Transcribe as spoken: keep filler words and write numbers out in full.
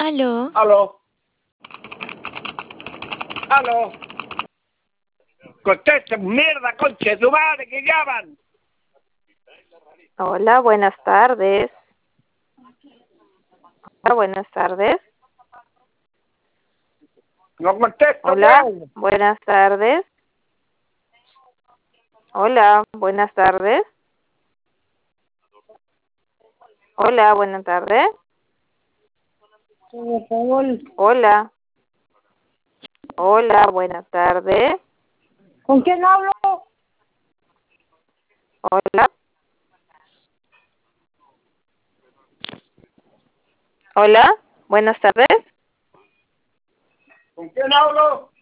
Aló. Aló. Aló. Conteste, mierda, conche de tu madre, que llaman. Hola, buenas tardes. Hola, buenas tardes. No contesto, Hola, weón. buenas tardes. Hola, buenas tardes. Hola, buenas tardes. Por favor, Hola. Hola, buenas tardes. ¿con quién hablo? Hola. Hola, buenas tardes. ¿Con quién hablo?